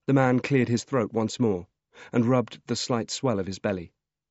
The man cleared his throat once more and rubbed the slight swell of his belly.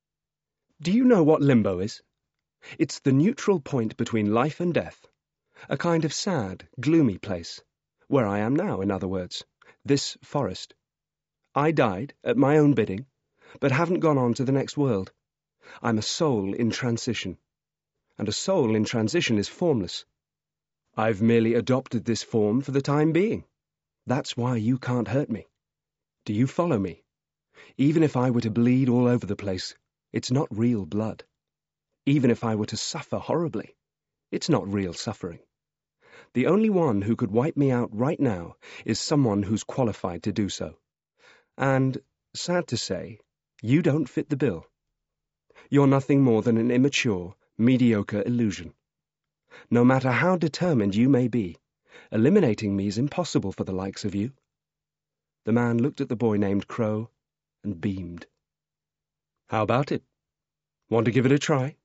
"Do you know what limbo is? It's the neutral point between life and death. A kind of sad, gloomy place. Where I am now, in other words. This forest. I died, at my own bidding, but haven't gone on to the next world. I'm a soul in transition. And a soul in transition is formless. I've merely adopted this form for the time being. That's why you can't hurt me. Do you follow me? Even if I were to bleed all over the place, it's not real blood. Even if I were to suffer horribly, it's not real suffering. The only one who could wipe me out right now is someone who's qualified to do so. And, sad to say, you don't fit the bill. You're nothing more than an immature, mediocre illusion. No matter how determined you may be, eliminating me is impossible for the likes of you." The man looked at the boy named Crow and beamed. "How about it? Want to give it a try?"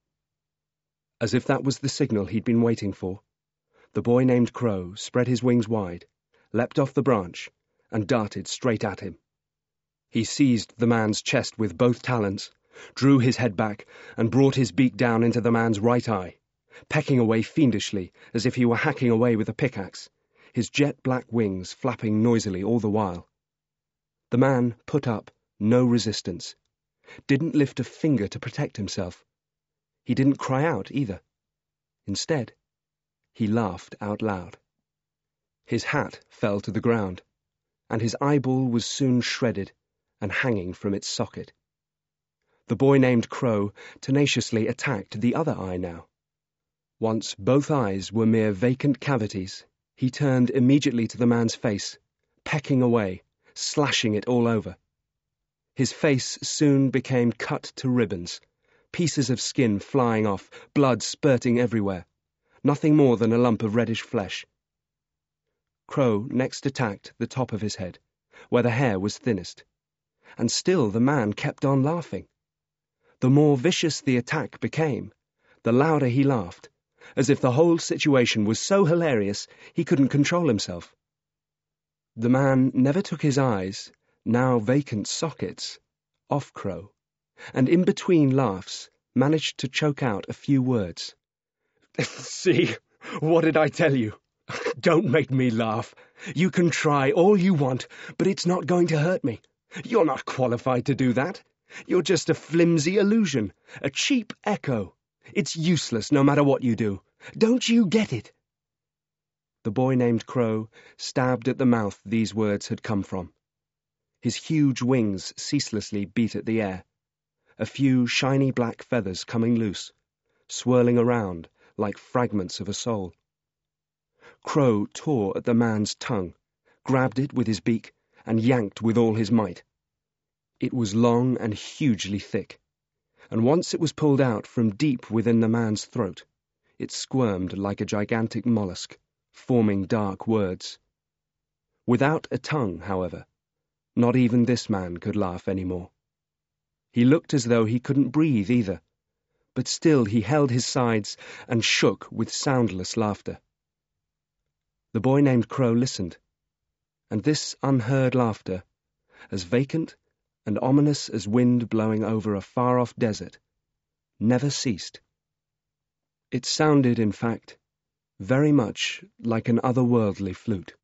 As if that was the signal he'd been waiting for, the boy named Crow spread his wings wide, leapt off the branch, and darted straight at him. He seized the man's chest with both talons, drew his head back, and brought his beak down into the man's right eye, pecking away fiendishly as if he were hacking away with a pickaxe, his jet-black wings flapping noisily all the while. The man put up no resistance, didn't lift a finger to protect himself. He didn't cry out either. Instead, he laughed out loud. His hat fell to the ground, and his eyeball was soon shredded and hanging from its socket. The boy named Crow tenaciously attacked the other eye now. Once both eyes were mere vacant cavities, he turned immediately to the man's face, pecking away, slashing it all over. His face soon became cut to ribbons, pieces of skin flying off, blood spurting everywhere, nothing more than a lump of reddish flesh. Crow next attacked the top of his head, where the hair was thinnest, and still the man kept on laughing. The more vicious the attack became, the louder he laughed, as if the whole situation was so hilarious he couldn't control himself. The man never took his eyes, now vacant sockets, off Crow, and in between laughs managed to choke out a few words. "See, what did I tell you? Don't make me laugh. You can try all you want, but it's not going to hurt me. You're not qualified to do that. You're just a flimsy illusion, a cheap echo. It's useless no matter what you do. Don't you get it?" The boy named Crow stabbed at the mouth these words had come from. His huge wings ceaselessly beat at the air, a few shiny black feathers coming loose, swirling around like fragments of a soul. Crow tore at the man's tongue, grabbed it with his beak, and yanked with all his might. It was long and hugely thick, and once it was pulled out from deep within the man's throat, it squirmed like a gigantic mollusk, forming dark words. Without a tongue, however, not even this man could laugh any more. He looked as though he couldn't breathe either, but still he held his sides and shook with soundless laughter. The boy named Crow listened, and this unheard laughter, as vacant and ominous as wind blowing over a far-off desert, never ceased. It sounded, in fact, very much like an otherworldly flute.